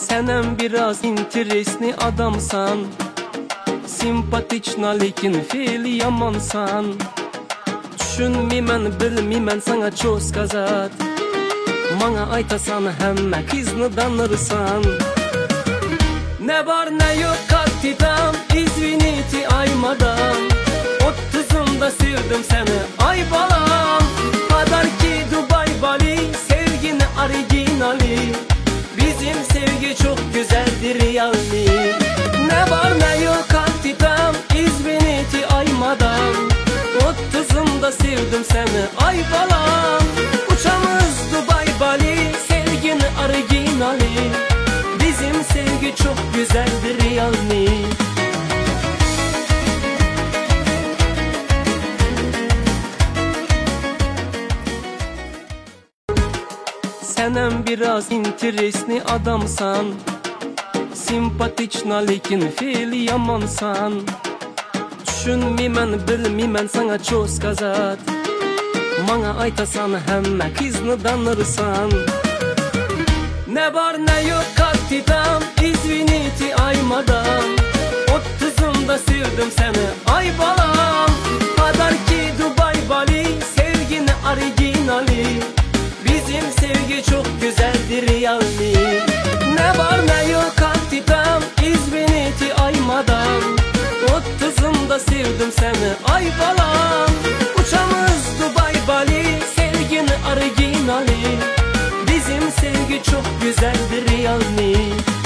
Senem biraz interesli adamsan, simpatiçna lekin fe'li yamansan. Tushunmayman, bilmayman sana çok сказать. Manga aytasan hemme kızını danırsan. Ne var ne yok kattidam, izviniti aymadan. 30'umda sevdim seni ay balam. Kadar ki Dubai Bali, sevgini orijinali. Bizim sevgi çok güzeldir yani. Ne var ne yok kattidam, izviniti aymadan. 30'umda sevdim seni ay balam. Uçamız Dubai Bali, sevgini orijinali. Bizim sevgi çok güzeldir yani. Senem biraz interesli adamsan, simpatiçna lekin fe'li yamansan. Tushunmayman, bilmayman sana çok сказать. Manga aytasan hemme kızını danırsan. Ne var ne yok kattidam, izviniti aymadan. 30'umda sevdim seni ay balam. Kadar ki Dubai Bali, sevgini orijinali. Bizim sevgi çok güzeldir yani. Ne var ne yok kattidam, izviniti aymadan. 30'umda sevdim seni ay balam. Uçamız Dubai Bali, sevgini orijinali. Bizim sevgi çok güzeldir yani.